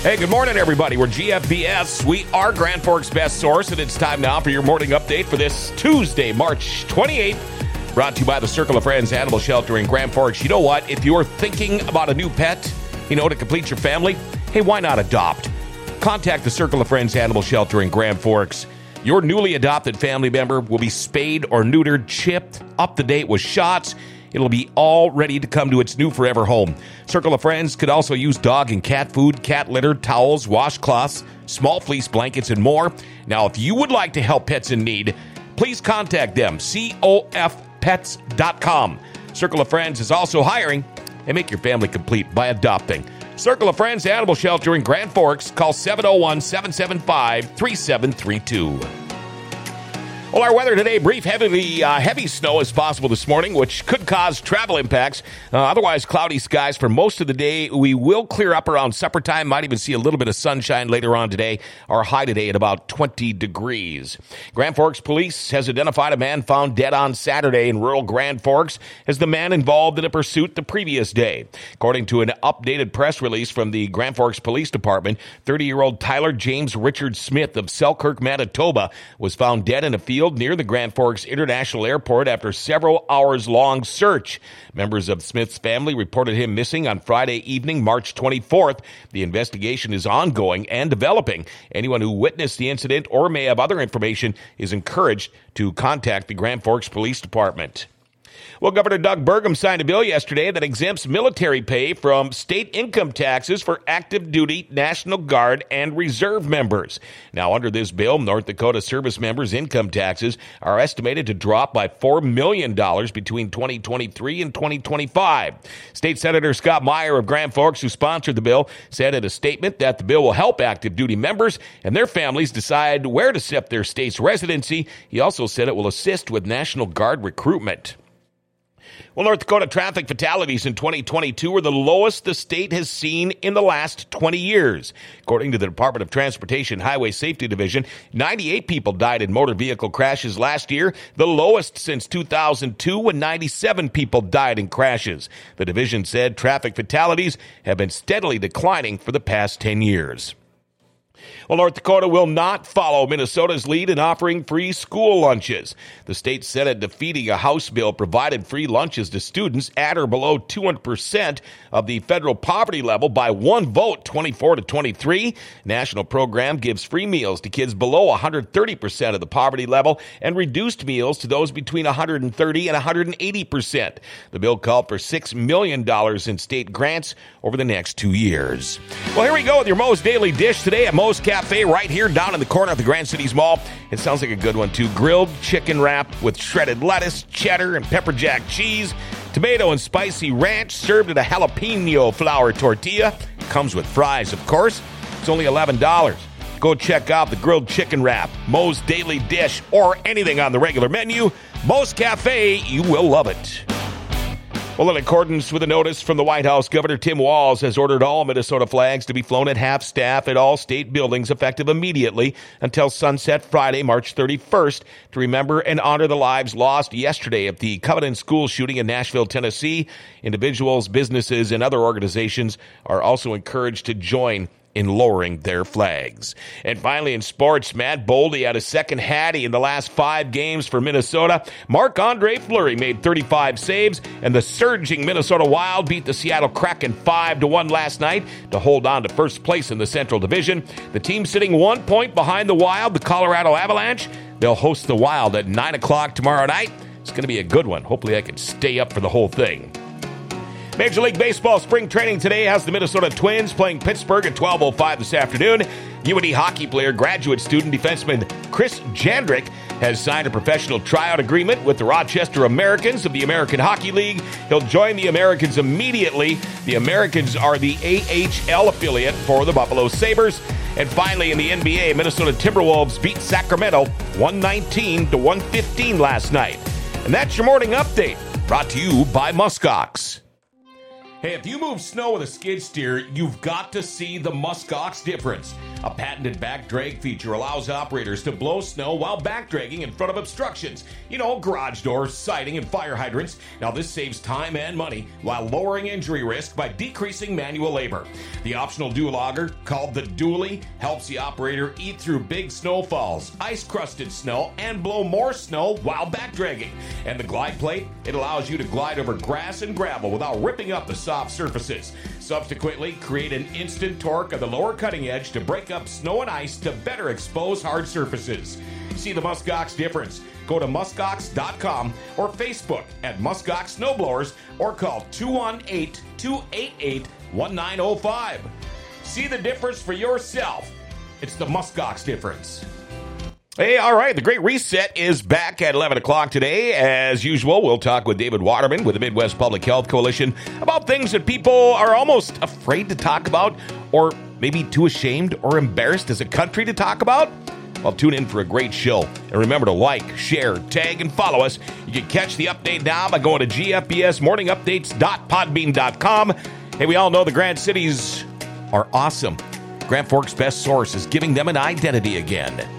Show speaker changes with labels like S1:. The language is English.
S1: Hey, good morning, everybody. We're GFBS. We are Grand Forks' best source, and it's time now for your morning update for this Tuesday, March 28th. Brought to you by the Circle of Friends Animal Shelter in Grand Forks. You know what? If you're thinking about a new pet, to complete your family, hey, why not adopt? Contact the Circle of Friends Animal Shelter in Grand Forks. Your newly adopted family member will be spayed or neutered, chipped, up to date with shots. It'll be all ready to come to its new forever home. Circle of Friends could also use dog and cat food, cat litter, towels, washcloths, small fleece blankets, and more. Now, if you would like to help pets in need, please contact them, cofpets.com. Circle of Friends is also hiring, and make your family complete by adopting. Circle of Friends Animal Shelter in Grand Forks. Call 701-775-3732. Well, our weather today, brief heavy snow is possible this morning, which could cause travel impacts. Otherwise, cloudy skies for most of the day. We will clear up around supper time. Might even see a little bit of sunshine later on today. Our high today at about 20 degrees. Grand Forks Police has identified a man found dead on Saturday in rural Grand Forks as the man involved in a pursuit the previous day. According to an updated press release from the Grand Forks Police Department, 30-year-old Tyler James Richard Smith of Selkirk, Manitoba, was found dead in a field near the Grand Forks International Airport after several hours-long search. Members of Smith's family reported him missing on Friday evening, March 24th. The investigation is ongoing and developing. Anyone who witnessed the incident or may have other information is encouraged to contact the Grand Forks Police Department. Well, Governor Doug Burgum signed a bill yesterday that exempts military pay from state income taxes for active duty National Guard and Reserve members. Now, under this bill, North Dakota service members' income taxes are estimated to drop by $4 million between 2023 and 2025. State Senator Scott Meyer of Grand Forks, who sponsored the bill, said in a statement that the bill will help active duty members and their families decide where to set their state's residency. He also said it will assist with National Guard recruitment. Well, North Dakota traffic fatalities in 2022 were the lowest the state has seen in the last 20 years. According to the Department of Transportation Highway Safety Division, 98 people died in motor vehicle crashes last year, the lowest since 2002 when 97 people died in crashes. The division said traffic fatalities have been steadily declining for the past 10 years. Well, North Dakota will not follow Minnesota's lead in offering free school lunches. The state Senate defeating a House bill provided free lunches to students at or below 200% of the federal poverty level by one vote, 24-23. National program gives free meals to kids below 130% of the poverty level and reduced meals to those between 130 and 180%. The bill called for $6 million in state grants over the next 2 years. Well, here we go with your Moe's Daily Dish today at Moe's Cafe right here down in the corner of the Grand Cities Mall. It sounds like a good one, too. Grilled chicken wrap with shredded lettuce, cheddar, and pepper jack cheese, tomato and spicy ranch served in a jalapeno flour tortilla. Comes with fries, of course. It's only $11. Go check out the grilled chicken wrap, Moe's Daily Dish, or anything on the regular menu. Moe's Cafe, you will love it. Well, in accordance with a notice from the White House, Governor Tim Walz has ordered all Minnesota flags to be flown at half staff at all state buildings effective immediately until sunset Friday, March 31st, to remember and honor the lives lost yesterday at the Covenant School shooting in Nashville, Tennessee. Individuals, businesses, and other organizations are also encouraged to join in lowering their flags. And finally, in sports, Matt Boldy had a second Hattie in the last 5 games for Minnesota. Marc-Andre Fleury made 35 saves, and the surging Minnesota Wild beat the Seattle Kraken 5-1 last night to hold on to first place in the Central Division. The team sitting 1 point behind the Wild, the Colorado Avalanche. They'll host the Wild at 9 o'clock tomorrow night. It's going to be a good one. Hopefully I can stay up for the whole thing. Major League Baseball spring training today has the Minnesota Twins playing Pittsburgh at 12:05 this afternoon. UND hockey player, graduate student defenseman Chris Jandrick has signed a professional tryout agreement with the Rochester Americans of the American Hockey League. He'll join the Americans immediately. The Americans are the AHL affiliate for the Buffalo Sabres. And finally, in the NBA, Minnesota Timberwolves beat Sacramento 119-115 last night. And that's your morning update, brought to you by Muskox. Hey, if you move snow with a skid steer, you've got to see the Muskox difference. A patented back drag feature allows operators to blow snow while back dragging in front of obstructions. Garage doors, siding, and fire hydrants. Now, this saves time and money while lowering injury risk by decreasing manual labor. The optional dual auger, called the dually, helps the operator eat through big snowfalls, ice-crusted snow, and blow more snow while back dragging. And the glide plate, it allows you to glide over grass and gravel without ripping up the soft surfaces. Subsequently, create an instant torque of the lower cutting edge to break up snow and ice to better expose hard surfaces. See the Muskox difference? Go to muskox.com or Facebook at Muskox Snowblowers or call 218-288-1905. See the difference for yourself. It's the Muskox difference. Hey, all right. The Great Reset is back at 11 o'clock today. As usual, we'll talk with David Waterman with the Midwest Public Health Coalition about things that people are almost afraid to talk about or maybe too ashamed or embarrassed as a country to talk about. Well, tune in for a great show. And remember to like, share, tag, and follow us. You can catch the update now by going to gfbsmorningupdates.podbean.com. Hey, we all know the Grand Cities are awesome. Grand Forks' best source is giving them an identity again.